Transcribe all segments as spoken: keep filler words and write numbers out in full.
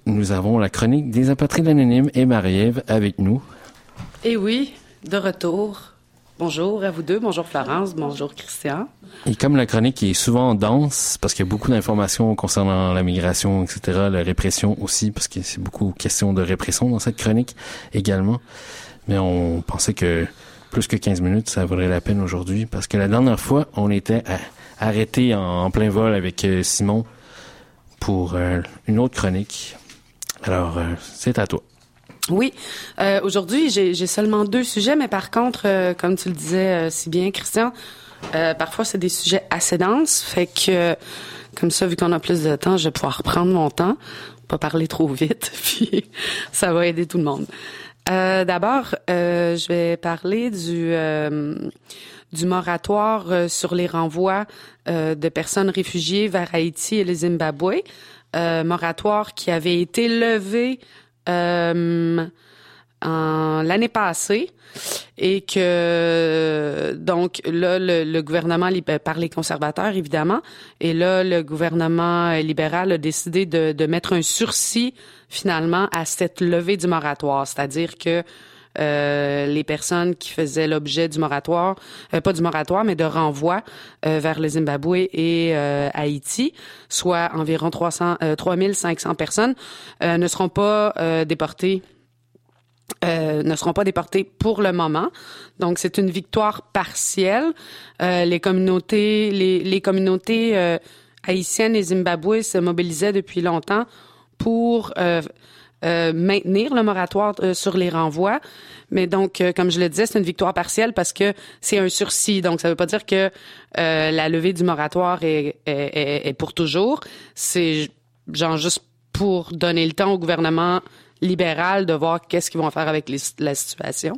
nous avons la chronique des apatrides anonymes et Marie-Ève avec nous. Et oui, de retour. Bonjour à vous deux. Bonjour Florence. Bonjour Christian. Et comme la chronique est souvent dense, parce qu'il y a beaucoup d'informations concernant la migration, et cetera, la répression aussi, parce que c'est beaucoup question de répression dans cette chronique également. Mais on pensait que plus que quinze minutes, ça vaudrait la peine aujourd'hui, parce que la dernière fois, on était arrêtés en, en plein vol avec euh, Simon pour euh, une autre chronique. Alors, euh, c'est à toi. Oui. Euh, aujourd'hui, j'ai, j'ai seulement deux sujets, mais par contre, euh, comme tu le disais euh, si bien, Christian, euh, parfois, c'est des sujets assez denses. Fait que, euh, comme ça, vu qu'on a plus de temps, je vais pouvoir reprendre mon temps, pas parler trop vite, puis ça va aider tout le monde. Euh, d'abord, euh, je vais parler du euh, du moratoire euh, sur les renvois euh, de personnes réfugiées vers Haïti et le Zimbabwe. Euh, moratoire qui avait été levé Euh, en l'année passée et que donc là le, le gouvernement par les conservateurs évidemment et là le gouvernement libéral a décidé de, de mettre un sursis finalement à cette levée du moratoire, c'est-à-dire que euh, les personnes qui faisaient l'objet du moratoire, euh, pas du moratoire, mais de renvoi euh, vers le Zimbabwe et euh, Haïti, soit environ trois cents, euh, trois mille cinq cents personnes, euh, ne seront pas euh, déportées, euh, ne seront pas déportées pour le moment. Donc, c'est une victoire partielle. Euh, les communautés, les, les communautés euh, haïtiennes et zimbabwe se mobilisaient depuis longtemps pour euh, Euh, maintenir le moratoire euh, sur les renvois. Mais donc, euh, comme je le disais, c'est une victoire partielle parce que c'est un sursis. Donc, ça veut pas dire que euh, la levée du moratoire est, est, est, est pour toujours. C'est genre juste pour donner le temps au gouvernement libéral de voir qu'est-ce qu'ils vont faire avec les, la situation.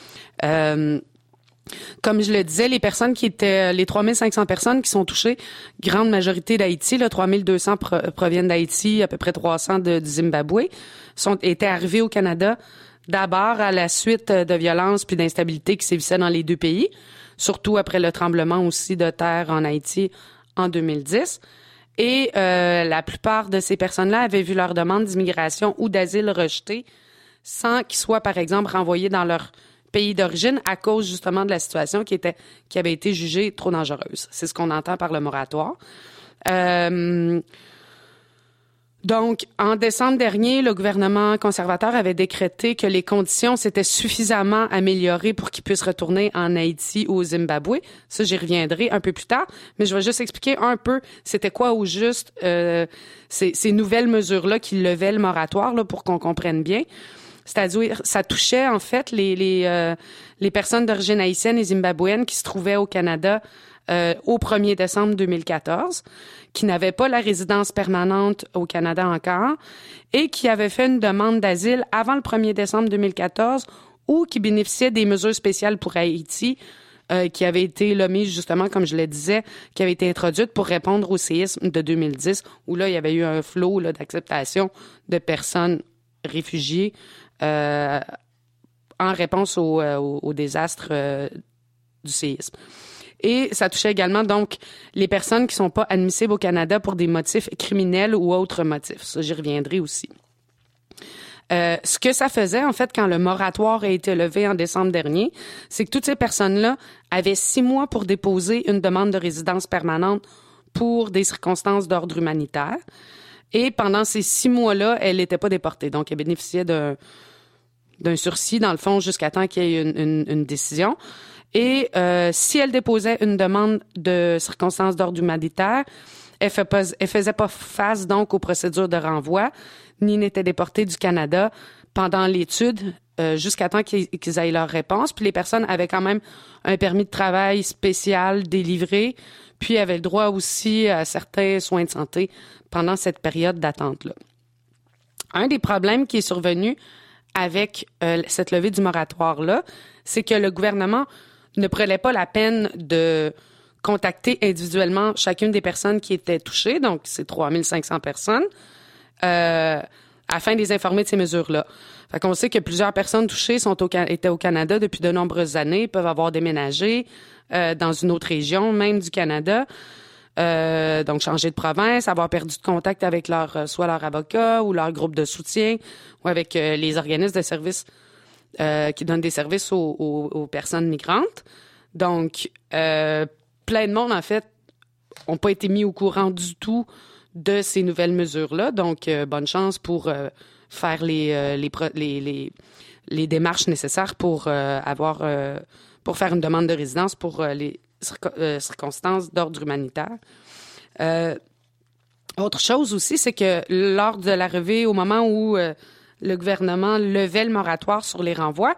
Euh, Comme je le disais, les personnes qui étaient, les trois mille cinq cents personnes qui sont touchées, grande majorité d'Haïti, là, trois mille deux cents pro, proviennent d'Haïti, à peu près trois cents de, du Zimbabwe, sont, étaient arrivés au Canada d'abord à la suite de violences puis d'instabilité qui sévissaient dans les deux pays, surtout après le tremblement aussi de terre en Haïti en deux mille dix. Et euh, la plupart de ces personnes-là avaient vu leur demande d'immigration ou d'asile rejetée sans qu'ils soient, par exemple, renvoyés dans leur pays d'origine à cause justement de la situation qui était qui avait été jugée trop dangereuse. C'est ce qu'on entend par le moratoire. Euh, donc, en décembre dernier, le gouvernement conservateur avait décrété que les conditions s'étaient suffisamment améliorées pour qu'ils puissent retourner en Haïti ou au Zimbabwe. Ça, j'y reviendrai un peu plus tard, mais je vais juste expliquer un peu c'était quoi au juste euh, ces, ces nouvelles mesures-là qui levaient le moratoire là, pour qu'on comprenne bien. C'est-à-dire, ça touchait en fait les les euh, les personnes d'origine haïtienne et zimbabwéenne qui se trouvaient au Canada euh, au premier décembre deux mille quatorze, qui n'avaient pas la résidence permanente au Canada encore et qui avaient fait une demande d'asile avant le premier décembre deux mille quatorze ou qui bénéficiaient des mesures spéciales pour Haïti euh, qui avaient été nommées justement, comme je le disais, qui avaient été introduites pour répondre au séisme de deux mille dix où là, il y avait eu un flot là, d'acceptation de personnes réfugiées Euh, en réponse au, euh, au, au désastre euh, du séisme. Et ça touchait également donc les personnes qui sont pas admissibles au Canada pour des motifs criminels ou autres motifs. Ça, j'y reviendrai aussi. Euh, ce que ça faisait, en fait, quand le moratoire a été levé en décembre dernier, c'est que toutes ces personnes-là avaient six mois pour déposer une demande de résidence permanente pour des circonstances d'ordre humanitaire. Et pendant ces six mois-là, elle n'était pas déportée. Donc, elle bénéficiait d'un d'un sursis, dans le fond, jusqu'à temps qu'il y ait une, une, une décision. Et euh, si elle déposait une demande de circonstances d'ordre humanitaire, elle ne fais elle faisait pas face, donc, aux procédures de renvoi, ni n'était déportée du Canada pendant l'étude euh, jusqu'à temps qu'ils, qu'ils aient leur réponse. Puis les personnes avaient quand même un permis de travail spécial délivré, puis avaient le droit aussi à certains soins de santé pendant cette période d'attente-là. Un des problèmes qui est survenu avec euh, cette levée du moratoire-là, c'est que le gouvernement ne prenait pas la peine de contacter individuellement chacune des personnes qui étaient touchées, donc c'est trois mille cinq cents personnes, euh, afin de les informer de ces mesures-là. Fait qu'on sait que plusieurs personnes touchées sont au, étaient au Canada depuis de nombreuses années, peuvent avoir déménagé euh, dans une autre région, même du Canada. euh, donc changer de province, avoir perdu de contact avec leur euh, soit leur avocat ou leur groupe de soutien ou avec euh, les organismes de services euh, qui donnent des services aux, aux, aux personnes migrantes. Donc, euh, plein de monde, en fait, n'ont pas été mis au courant du tout de ces nouvelles mesures-là. Donc, euh, bonne chance pour euh, faire les, euh, les, les, les, les démarches nécessaires pour euh, avoir euh, pour faire une demande de résidence pour euh, les circo- euh, circonstances d'ordre humanitaire. Euh, autre chose aussi, c'est que lors de l'arrivée, au moment où euh, le gouvernement levait le moratoire sur les renvois,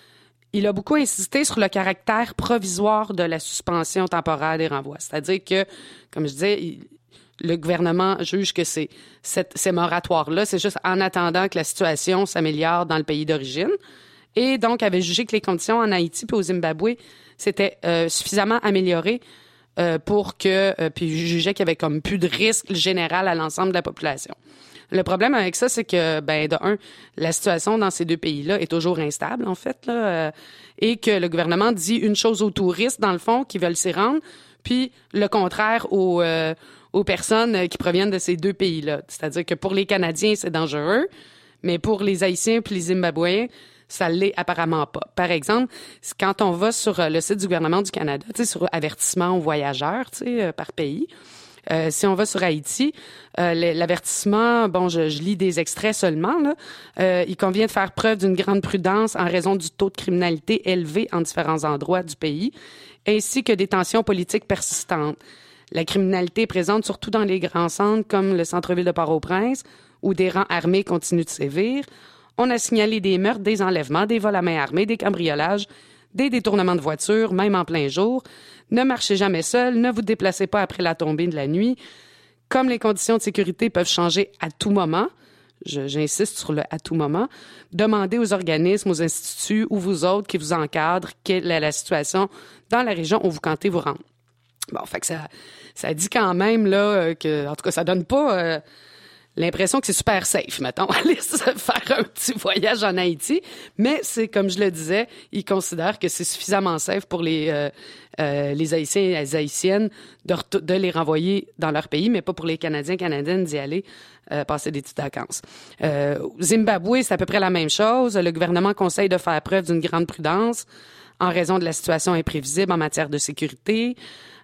il a beaucoup insisté sur le caractère provisoire de la suspension temporaire des renvois. C'est-à-dire que, comme je disais, il, le gouvernement juge que c'est, cette, ces moratoires-là, c'est juste en attendant que la situation s'améliore dans le pays d'origine. Et donc, avait jugé que les conditions en Haïti puis au Zimbabwe s'étaient euh, suffisamment améliorées euh, pour que... Euh, puis jugeait qu'il y avait comme plus de risque général à l'ensemble de la population. Le problème avec ça, c'est que, ben, de un, la situation dans ces deux pays-là est toujours instable, en fait, là, euh, et que le gouvernement dit une chose aux touristes, dans le fond, qui veulent s'y rendre, puis le contraire aux, euh, aux personnes qui proviennent de ces deux pays-là. C'est-à-dire que pour les Canadiens, c'est dangereux, mais pour les Haïtiens puis les Zimbabwéens, ça l'est apparemment pas. Par exemple, quand on va sur le site du gouvernement du Canada, tu sais, sur avertissement aux voyageurs, tu sais, par pays, Euh, si on va sur Haïti, euh, l'avertissement, bon, je, je lis des extraits seulement, là. Euh, il convient de faire preuve d'une grande prudence en raison du taux de criminalité élevé en différents endroits du pays, ainsi que des tensions politiques persistantes. La criminalité est présente surtout dans les grands centres comme le centre-ville de Port-au-Prince, où des rangs armés continuent de sévir. On a signalé des meurtres, des enlèvements, des vols à main armée, des cambriolages, des détournements de voitures, même en plein jour. Ne marchez jamais seul, ne vous déplacez pas après la tombée de la nuit. Comme les conditions de sécurité peuvent changer à tout moment, je, j'insiste sur le « à tout moment », demandez aux organismes, aux instituts ou vous autres qui vous encadrent quelle est la situation dans la région où vous comptez vous rendre. Bon, fait que ça, ça dit quand même, là, que, en tout cas, ça donne pas... Euh, l'impression que c'est super safe, mettons, aller se faire un petit voyage en Haïti. Mais c'est, comme je le disais, ils considèrent que c'est suffisamment safe pour les, euh, euh, les Haïtiens et les Haïtiennes de, re- de les renvoyer dans leur pays, mais pas pour les Canadiens et Canadiennes d'y aller euh, passer des petites vacances. Euh, Zimbabwe, c'est à peu près la même chose. Le gouvernement conseille de faire preuve d'une grande prudence en raison de la situation imprévisible en matière de sécurité.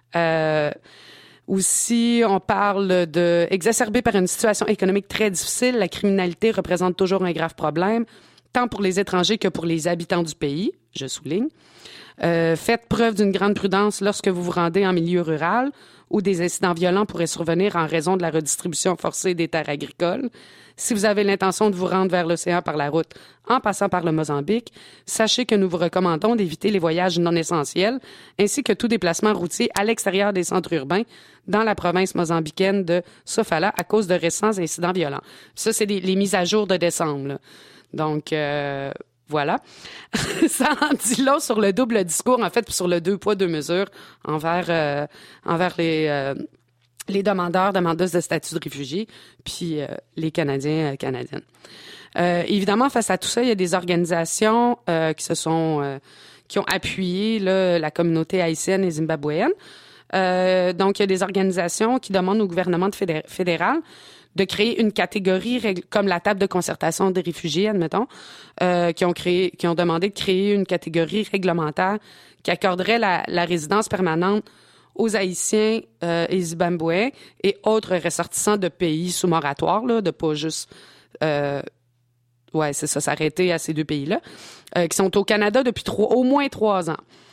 Euh, Aussi, on parle de exacerbé par une situation économique très difficile. La criminalité représente toujours un grave problème, tant pour les étrangers que pour les habitants du pays, je souligne. Euh, faites preuve d'une grande prudence lorsque vous vous rendez en milieu rural où des incidents violents pourraient survenir en raison de la redistribution forcée des terres agricoles. Si vous avez l'intention de vous rendre vers l'océan par la route en passant par le Mozambique, sachez que nous vous recommandons d'éviter les voyages non essentiels ainsi que tout déplacement routier à l'extérieur des centres urbains dans la province mozambicaine de Sofala à cause de récents incidents violents. Ça, c'est les, les mises à jour de décembre, là. Donc, euh, voilà. Ça en dit long sur le double discours, en fait, puis sur le deux poids, deux mesures envers, euh, envers les... Euh, les demandeurs, demandeuses de statut de réfugié, puis euh, les Canadiens, euh, Canadiennes. Euh, évidemment, face à tout ça, il y a des organisations euh, qui se sont, euh, qui ont appuyé là, la communauté haïtienne et zimbabwéenne. Euh, donc, il y a des organisations qui demandent au gouvernement de fédé- fédéral de créer une catégorie rég- comme la table de concertation des réfugiés, admettons, euh, qui ont créé, qui ont demandé de créer une catégorie réglementaire qui accorderait la, la résidence permanente aux Haïtiens euh, et Zimbabwéens et autres ressortissants de pays sous moratoire, là, de pas juste, euh, ouais, c'est ça, s'arrêter à ces deux pays-là, euh, qui sont au Canada depuis trois, au moins trois ans.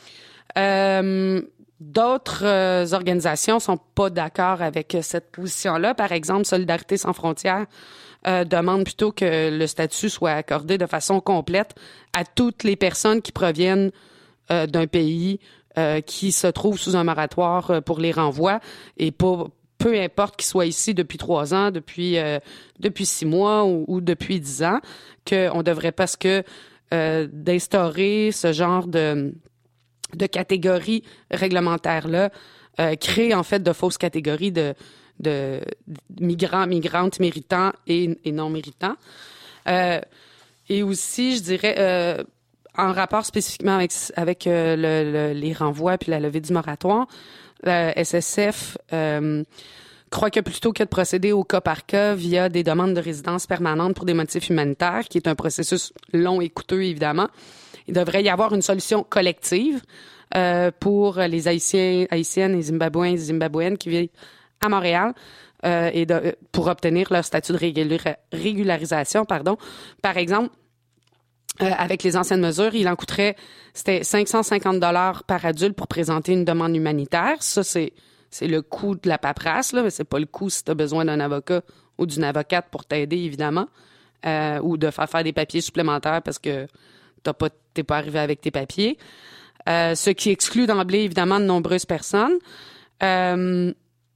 Euh, d'autres euh, organisations sont pas d'accord avec cette position-là. Par exemple, Solidarité sans frontières euh, demande plutôt que le statut soit accordé de façon complète à toutes les personnes qui proviennent euh, d'un pays Euh, qui se trouvent sous un moratoire euh, pour les renvois et pas, peu importe qu'ils soient ici depuis trois ans, depuis euh, depuis six mois ou, ou depuis dix ans, qu'on devrait parce que euh, d'instaurer ce genre de de catégories réglementaires là euh, crée en fait de fausses catégories de de, de migrants, migrantes, méritants et, et non méritants. Euh, et aussi, je dirais euh, en rapport spécifiquement avec, avec euh, le, le, les renvois puis la levée du moratoire, la S S F euh, croit que plutôt que de procéder au cas par cas via des demandes de résidence permanente pour des motifs humanitaires, qui est un processus long et coûteux, évidemment, il devrait y avoir une solution collective euh, pour les Haïtiens, Haïtiennes et Zimbabwéens et Zimbabwéennes qui vivent à Montréal euh, et de, pour obtenir leur statut de régula- régularisation. Pardon. Par exemple, euh, avec les anciennes mesures, il en coûterait, c'était cinq cent cinquante dollars par adulte pour présenter une demande humanitaire. Ça, c'est, c'est le coût de la paperasse, là, mais c'est pas le coût si tu as besoin d'un avocat ou d'une avocate pour t'aider, évidemment, euh, ou de faire faire des papiers supplémentaires parce que t'as pas, t'es pas arrivé avec tes papiers. Euh, ce qui exclut d'emblée, évidemment, de nombreuses personnes. Euh,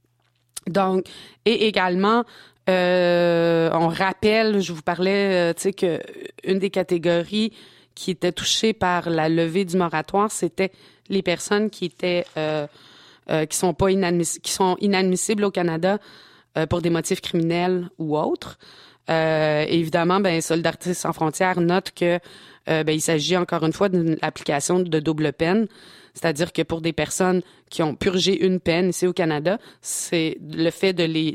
donc, et également, euh, on rappelle, je vous parlais, euh, tu sais, que une des catégories qui était touchée par la levée du moratoire, c'était les personnes qui étaient, euh, euh, qui sont pas inadmiss- qui sont inadmissibles au Canada euh, pour des motifs criminels ou autres. Euh, évidemment, ben, Solidarité sans frontières note que euh, ben, il s'agit encore une fois d'une application de double peine, c'est-à-dire que pour des personnes qui ont purgé une peine ici au Canada, c'est le fait de les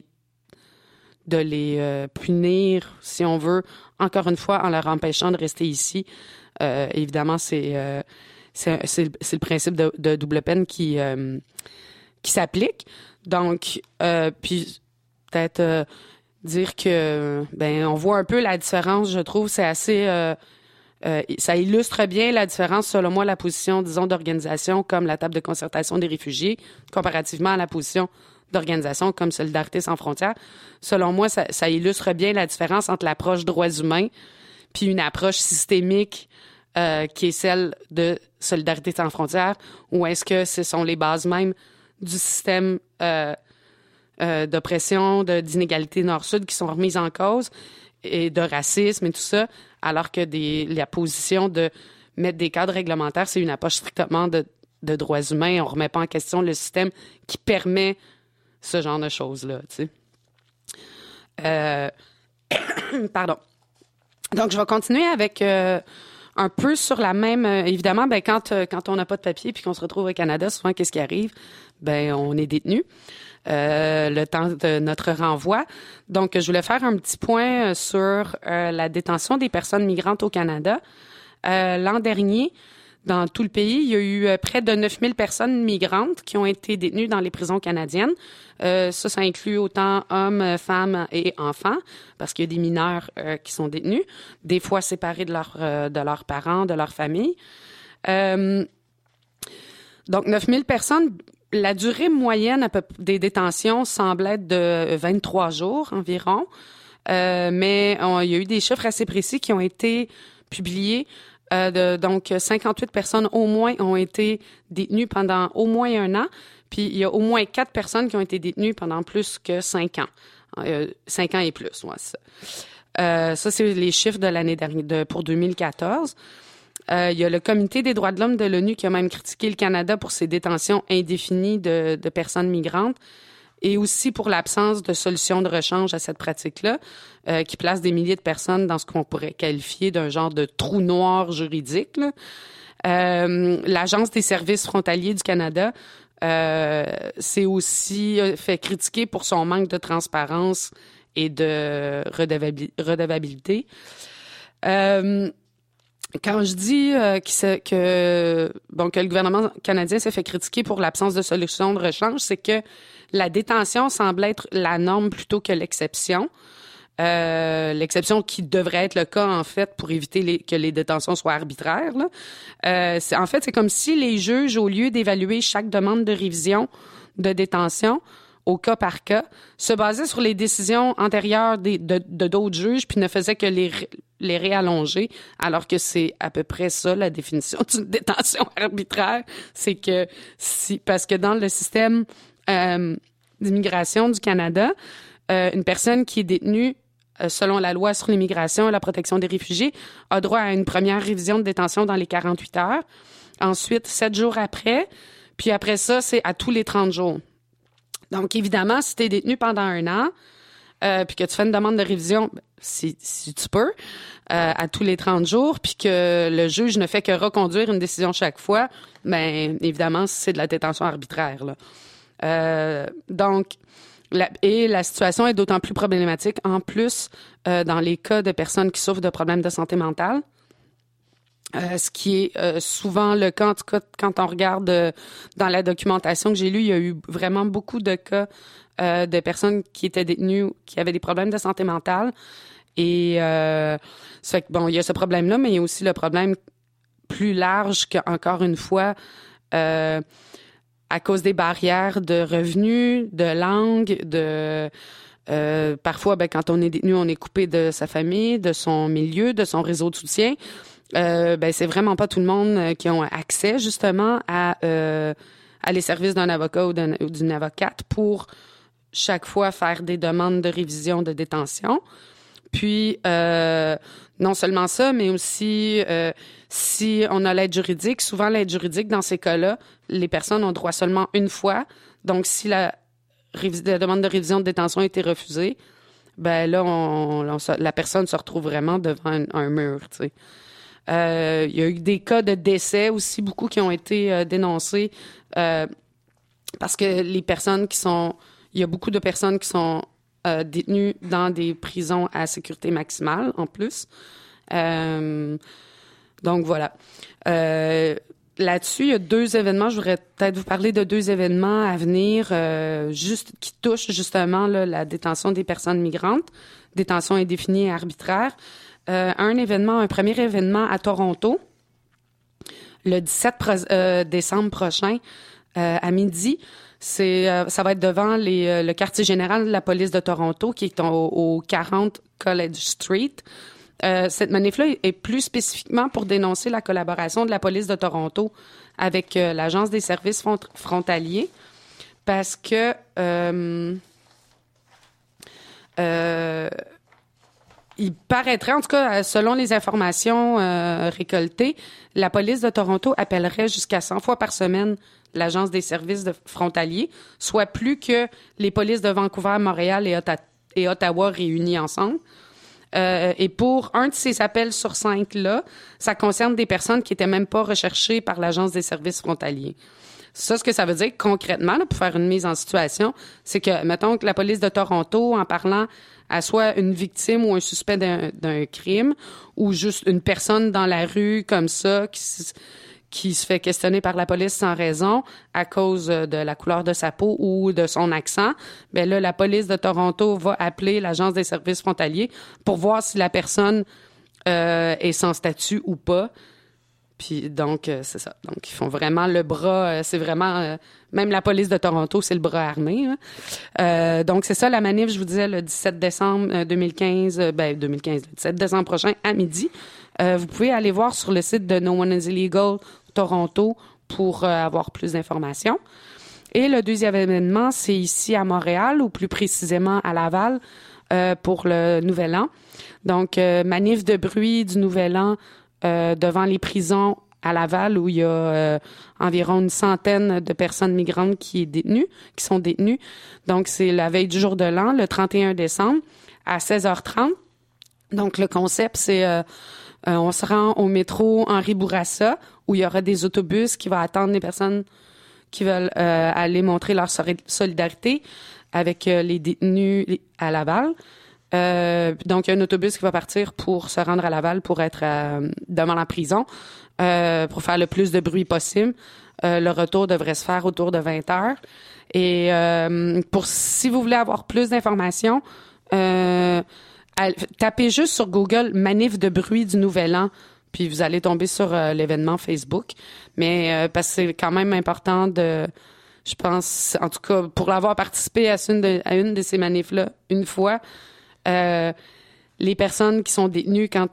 de les euh, punir, si on veut, encore une fois, en leur empêchant de rester ici. Euh, évidemment, c'est, euh, c'est c'est c'est le principe de, de double peine qui euh, qui s'applique. Donc, euh, puis peut-être euh, dire que ben on voit un peu la différence, je trouve, c'est assez euh, euh, ça illustre bien la différence, selon moi, la position, disons, d'organisations comme la table de concertation des réfugiés, comparativement à la position d'organisations comme Solidarité sans frontières. Selon moi, ça, ça illustre bien la différence entre l'approche droits humains puis une approche systémique euh, qui est celle de Solidarité sans frontières, ou est-ce que ce sont les bases mêmes du système euh, euh, d'oppression, de, d'inégalité nord-sud qui sont remises en cause, et de racisme et tout ça, alors que des, la position de mettre des cadres réglementaires, c'est une approche strictement de, de droits humains. On ne remet pas en question le système qui permet ce genre de choses-là, tu sais. Euh... Pardon. Donc, je vais continuer avec euh, un peu sur la même... Euh, évidemment, ben, quand, euh, quand on n'a pas de papier puis qu'on se retrouve au Canada, souvent, qu'est-ce qui arrive? Ben, on est détenu. Euh, le temps de notre renvoi. Donc, je voulais faire un petit point sur euh, la détention des personnes migrantes au Canada. Euh, l'an dernier, dans tout le pays, il y a eu euh, près de neuf mille personnes migrantes qui ont été détenues dans les prisons canadiennes. Euh, ça, ça inclut autant hommes, femmes et enfants, parce qu'il y a des mineurs euh, qui sont détenus, des fois séparés de, leur, euh, de leurs parents, de leur famille. Euh, donc, neuf mille personnes. La durée moyenne à peu, des détentions semble être de vingt-trois jours environ, euh, mais on, il y a eu des chiffres assez précis qui ont été publiés. Euh, de, donc, cinquante-huit personnes au moins ont été détenues pendant au moins un an, puis il y a au moins quatre personnes qui ont été détenues pendant plus que cinq ans. Euh, cinq ans et plus, ouais, ça. Euh, ça, c'est les chiffres de l'année dernière, de, pour deux mille quatorze. Euh, il y a le Comité des droits de l'homme de l'ONU qui a même critiqué le Canada pour ses détentions indéfinies de, de personnes migrantes et aussi pour l'absence de solution de rechange à cette pratique-là, euh, qui place des milliers de personnes dans ce qu'on pourrait qualifier d'un genre de trou noir juridique, là. Euh, L'Agence des services frontaliers du Canada euh, s'est aussi fait critiquer pour son manque de transparence et de redevabil- redevabilité. Euh, Quand je dis euh, que, que, bon, que le gouvernement canadien s'est fait critiquer pour l'absence de solution de rechange, c'est que la détention semble être la norme plutôt que l'exception. Euh, l'exception qui devrait être le cas, en fait, pour éviter les, que les détentions soient arbitraires, là. Euh, c'est, en fait, c'est comme si les juges, au lieu d'évaluer chaque demande de révision de détention au cas par cas, se basaient sur les décisions antérieures des, de, de d'autres juges, puis ne faisaient que les, les réallonger, alors que c'est à peu près ça, la définition d'une détention arbitraire. C'est que si, parce que dans le système euh, d'immigration du Canada, euh, une personne qui est détenue euh, selon la loi sur l'immigration et la protection des réfugiés a droit à une première révision de détention dans les quarante-huit heures, ensuite sept jours après, puis après ça, c'est à tous les trente jours. Donc, évidemment, si tu es détenu pendant un an, euh, puis que tu fais une demande de révision, si, si tu peux, euh, à tous les trente jours, puis que le juge ne fait que reconduire une décision chaque fois, ben évidemment, c'est de la détention arbitraire, là. Euh, donc, la, et la situation est d'autant plus problématique, en plus, euh, dans les cas de personnes qui souffrent de problèmes de santé mentale. Euh, ce qui est euh, souvent le cas, en tout cas, quand on regarde euh, dans la documentation que j'ai lue, il y a eu vraiment beaucoup de cas euh, de personnes qui étaient détenues, qui avaient des problèmes de santé mentale. Et euh, ça fait que, bon, il y a ce problème-là, mais il y a aussi le problème plus large qu'encore une fois, euh, à cause des barrières de revenus, de langue, de... Euh, parfois, ben, quand on est détenu, on est coupé de sa famille, de son milieu, de son réseau de soutien. Euh, ben c'est vraiment pas tout le monde euh, qui ont accès justement à euh, à les services d'un avocat ou, d'un, ou d'une avocate pour chaque fois faire des demandes de révision de détention. Puis euh, non seulement ça, mais aussi euh, si on a l'aide juridique, souvent l'aide juridique dans ces cas-là, les personnes ont droit seulement une fois. Donc si la, révis- la demande de révision de détention a été refusée, ben là on, on, la personne se retrouve vraiment devant un, un mur, tu sais. Euh, il y a eu des cas de décès aussi, beaucoup qui ont été euh, dénoncés euh, parce que les personnes qui sont... Il y a beaucoup de personnes qui sont euh, détenues dans des prisons à sécurité maximale, en plus. Euh, donc, voilà. Euh, là-dessus, il y a deux événements. Je voudrais peut-être vous parler de deux événements à venir euh, juste qui touchent justement là, la détention des personnes migrantes. Détention indéfinie et arbitraire. Euh, un événement, un premier événement à Toronto, le dix-sept pro- euh, décembre prochain, euh, à midi. C'est, euh, ça va être devant les, euh, le quartier général de la police de Toronto, qui est au, au quarante College Street. Euh, cette manif-là est plus spécifiquement pour dénoncer la collaboration de la police de Toronto avec euh, l'Agence des services front- frontaliers, parce que... Euh, euh, Il paraîtrait, en tout cas, selon les informations euh, récoltées, la police de Toronto appellerait jusqu'à cent fois par semaine l'Agence des services de frontaliers, soit plus que les polices de Vancouver, Montréal et, Otta- et Ottawa réunis ensemble. Euh, et pour un de ces appels sur cinq-là, ça concerne des personnes qui étaient même pas recherchées par l'Agence des services frontaliers. Ça, ce que ça veut dire concrètement, là, pour faire une mise en situation, c'est que, mettons que la police de Toronto, en parlant à soit une victime ou un suspect d'un, d'un crime, ou juste une personne dans la rue comme ça qui, qui se fait questionner par la police sans raison à cause de la couleur de sa peau ou de son accent, ben là, la police de Toronto va appeler l'Agence des services frontaliers pour voir si la personne euh, est sans statut ou pas. Puis donc, euh, c'est ça. Donc, ils font vraiment le bras, euh, c'est vraiment... Euh, même la police de Toronto, c'est le bras armé. Hein. Euh, donc, c'est ça la manif, je vous disais, le dix-sept décembre deux mille quinze, euh, ben deux mille quinze, le dix-sept décembre prochain, à midi. Euh, vous pouvez aller voir sur le site de No One is Illegal Toronto pour euh, avoir plus d'informations. Et le deuxième événement, c'est ici à Montréal, ou plus précisément à Laval, euh, pour le Nouvel An. Donc, euh, manif de bruit du Nouvel An Euh, devant les prisons à Laval, où il y a euh, environ une centaine de personnes migrantes qui est détenues, qui sont détenues. Donc, c'est la veille du jour de l'an, le trente et un décembre, à seize heures trente. Donc, le concept, c'est euh, euh, on se rend au métro Henri Bourassa, où il y aura des autobus qui vont attendre les personnes qui veulent euh, aller montrer leur solidarité avec euh, les détenus à Laval. Euh, donc, il y a un autobus qui va partir pour se rendre à Laval pour être à, devant la prison, euh, pour faire le plus de bruit possible. Euh, le retour devrait se faire autour de vingt heures. Et euh, pour si vous voulez avoir plus d'informations, euh, tapez juste sur Google « Manif de bruit du Nouvel An », puis vous allez tomber sur euh, l'événement Facebook. Mais euh, parce que c'est quand même important de... Je pense, en tout cas, pour l'avoir participé à une de, à une de ces manifs-là une fois... Euh, les personnes qui sont détenues, quand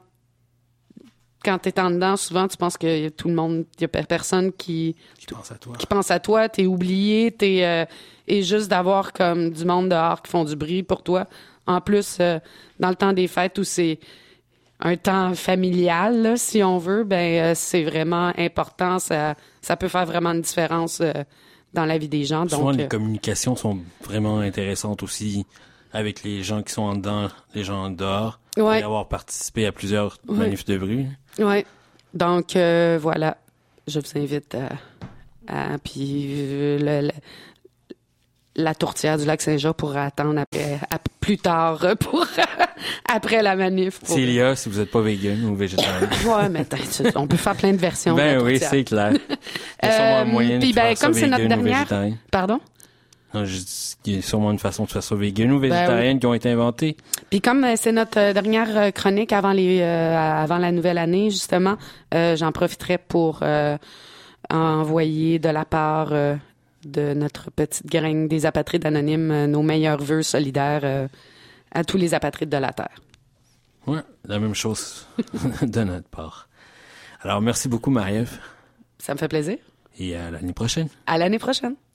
quand t'es en dedans, souvent tu penses que tout le monde, il y a personne qui qui pense à toi, qui pense à toi, t'es oublié, t'es euh, et juste d'avoir comme du monde dehors qui font du bruit pour toi. En plus, euh, dans le temps des fêtes où c'est un temps familial, là, si on veut, ben euh, c'est vraiment important. Ça ça peut faire vraiment une différence euh, dans la vie des gens. Souvent, donc les euh, communications sont vraiment intéressantes aussi. avec les gens qui sont en dedans, les gens dehors, Ouais. et avoir participé à plusieurs Ouais. manifs de rue. Oui. Donc, euh, voilà. Je vous invite à... à puis, euh, le, le- la tourtière du lac Saint-Jean pourra attendre après, à- plus tard euh, pour après la manif. Pour... Célia, si vous n'êtes pas vegan ou végétarien. Ouais, mais t'as- on peut faire plein de versions. Ben de la oui, tourtière. c'est clair. Il y a sûrement un Euh, moyen de puis ben, faire ça comme c'est notre vegan ou dernière- végétarien. Pardon? Non, je dis qu'il y a sûrement une façon de faire ça vegan ou végétarienne qui ont été inventées. Puis comme euh, c'est notre euh, dernière euh, chronique avant les euh, avant la nouvelle année, justement, euh, j'en profiterai pour euh, envoyer de la part euh, de notre petite gang des apatrides anonymes euh, nos meilleurs vœux solidaires euh, à tous les apatrides de la Terre. Ouais, la même chose de notre part. Alors, merci beaucoup, Marie-Ève, Ça me fait plaisir. et à l'année prochaine. À l'année prochaine.